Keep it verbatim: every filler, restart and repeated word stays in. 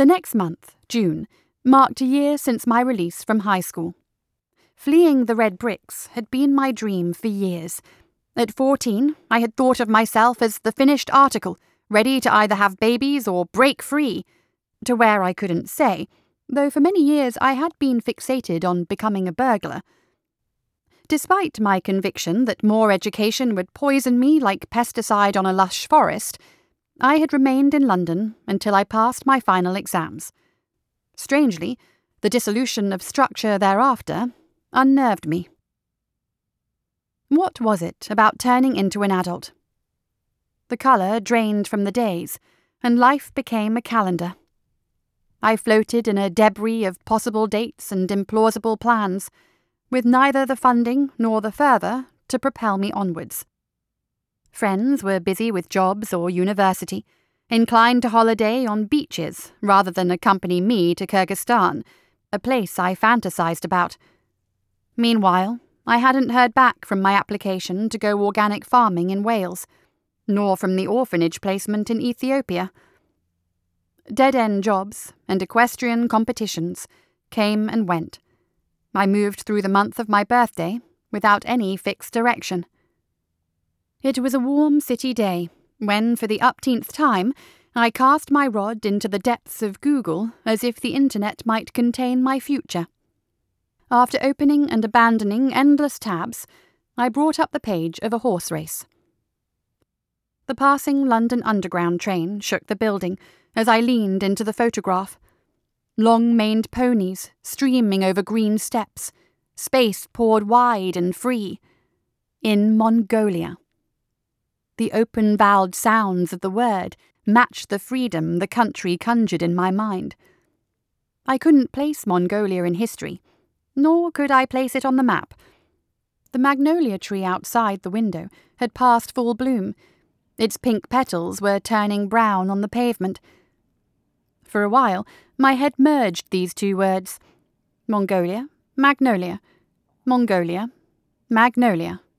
The next month, June, marked a year since my release from high school. Fleeing the red bricks had been my dream for years. At fourteen, I had thought of myself as the finished article, ready to either have babies or break free. To where I couldn't say, though for many years I had been fixated on becoming a burglar. Despite my conviction that more education would poison me like pesticide on a lush forest, I had remained in London until I passed my final exams. Strangely, the dissolution of structure thereafter unnerved me. What was it about turning into an adult? The colour drained from the days, and life became a calendar. I floated in a debris of possible dates and implausible plans, with neither the funding nor the fervour to propel me onwards. Friends were busy with jobs or university, inclined to holiday on beaches rather than accompany me to Kyrgyzstan, a place I fantasized about. Meanwhile, I hadn't heard back from my application to go organic farming in Wales, nor from the orphanage placement in Ethiopia. Dead-end jobs and equestrian competitions came and went. I moved through the month of my birthday without any fixed direction. It was a warm city day when, for the upteenth time, I cast my rod into the depths of Google as if the internet might contain my future. After opening and abandoning endless tabs, I brought up the page of a horse race. The passing London Underground train shook the building as I leaned into the photograph. Long-maned ponies streaming over green steppes, space poured wide and free. In Mongolia. The open-voweled sounds of the word matched the freedom the country conjured in my mind. I couldn't place Mongolia in history, nor could I place it on the map. The magnolia tree outside the window had passed full bloom. Its pink petals were turning brown on the pavement. For a while, my head merged these two words. Mongolia, Magnolia. Mongolia, Magnolia.